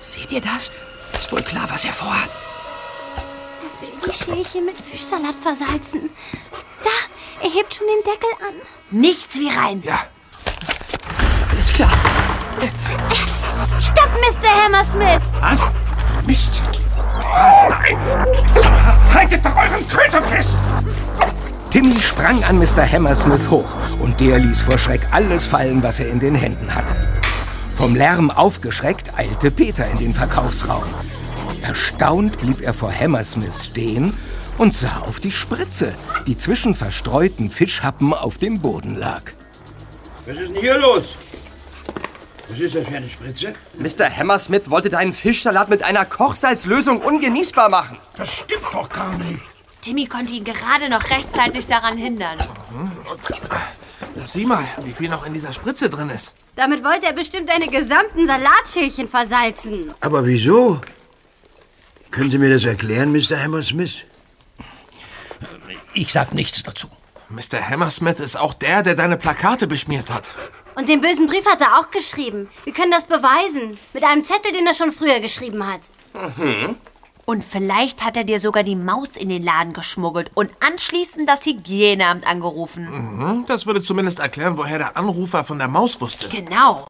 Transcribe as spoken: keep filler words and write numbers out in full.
Seht ihr das? Ist wohl klar, was er vorhat. Er will die Schälchen mit Fischsalat versalzen. Da, er hebt schon den Deckel an. Nichts wie rein. Ja. Alles klar. Stopp, Mister Hammersmith! Was? Mist. Haltet doch euren Köter fest! Timmy sprang an Mister Hammersmith hoch und der ließ vor Schreck alles fallen, was er in den Händen hatte. Vom Lärm aufgeschreckt eilte Peter in den Verkaufsraum. Erstaunt blieb er vor Hammersmith stehen und sah auf die Spritze, die zwischen verstreuten Fischhappen auf dem Boden lag. Was ist denn hier los? Was ist das für eine Spritze? Mister Hammersmith wollte deinen Fischsalat mit einer Kochsalzlösung ungenießbar machen. Das stimmt doch gar nicht. Timmy konnte ihn gerade noch rechtzeitig daran hindern. Sieh mal, wie viel noch in dieser Spritze drin ist. Damit wollte er bestimmt deine gesamten Salatschälchen versalzen. Aber wieso? Können Sie mir das erklären, Mister Hammersmith? Ich sag nichts dazu. Mister Hammersmith ist auch der, der deine Plakate beschmiert hat. Und den bösen Brief hat er auch geschrieben. Wir können das beweisen. Mit einem Zettel, den er schon früher geschrieben hat. Mhm. Und vielleicht hat er dir sogar die Maus in den Laden geschmuggelt und anschließend das Hygieneamt angerufen. Mhm, das würde zumindest erklären, woher der Anrufer von der Maus wusste. Genau.